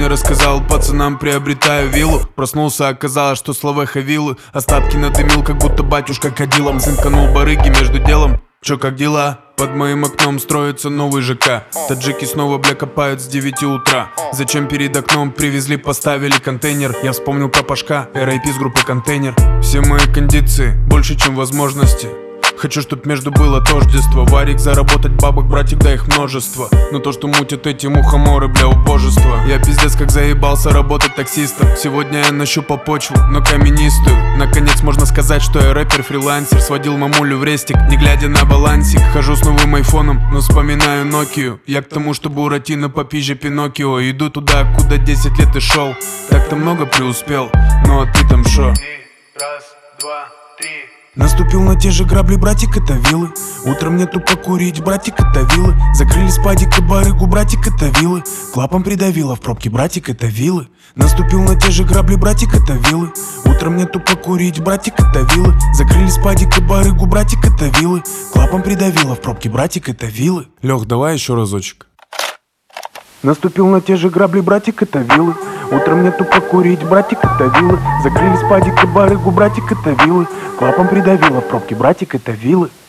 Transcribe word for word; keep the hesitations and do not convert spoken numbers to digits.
Сегодня рассказал пацанам, приобретаю виллу. Проснулся, оказалось, что словеха виллы. Остатки надымил, как будто батюшка кадилом. Зынканул барыги между делом. Чё, как дела? Под моим окном строится новый ЖК. Таджики снова, бля, копают с девяти утра. Зачем перед окном привезли, поставили контейнер? Я вспомнил про Пашка, эр ай пи с группы «Контейнер». Все мои кондиции больше, чем возможности. Хочу, чтоб между было тождество. Варик, заработать бабок, братик, да их множество. Но то, что мутят эти мухоморы, бля, убожество. Я пиздец как заебался работать таксистом. Сегодня я нащупал почву, но каменистую. Наконец можно сказать, что я рэпер-фрилансер. Сводил мамулю в рестик, не глядя на балансик. Хожу с новым айфоном, но вспоминаю Нокию. Я к тому, что Буратино попизже Пиноккио. Иду туда, куда десять лет и шел. Так-то много преуспел, ну а ты там шо? Раз, два, три. Наступил на те же грабли, братик, это виллы. Утром нету покурить, братик, это виллы. Закрыли спадик и барыгу, братик, это виллы. Клапом придавило в пробке, братик, это виллы. Наступил на те же грабли, братик, это виллы. Утром нету покурить, братик, это виллы. Закрыли спадик и барыгу, братик, это виллы. Клапом придавило в пробке, братик, это виллы. Лёх, давай еще разочек. Наступил на те же грабли, братик, это виллы. Утром нету покурить, братик, это виллы. Закрыли спадик и барыгу, братик, это виллы. Клапом придавило в пробке, братик, это виллы.